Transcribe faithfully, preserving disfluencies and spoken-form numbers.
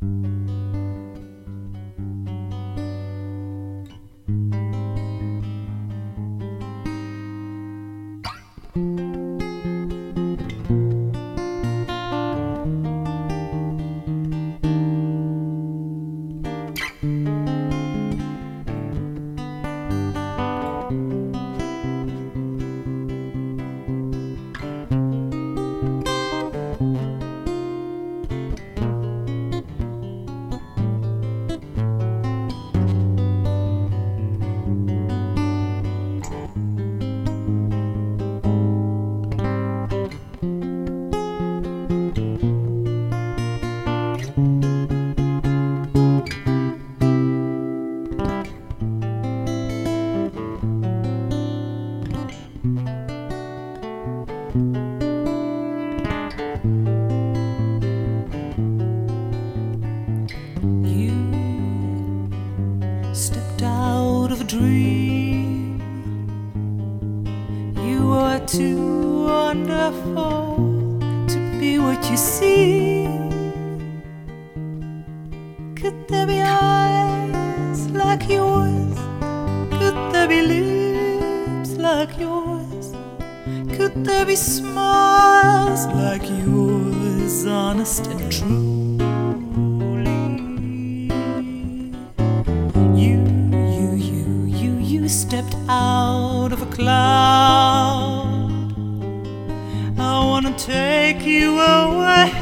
Stepped out of a dream. You are too wonderful to be what you seem. Could there be eyes like yours? Could there be lips like yours? Could there be smiles like yours, honest and true? You stepped out of a cloud. I wanna take you away.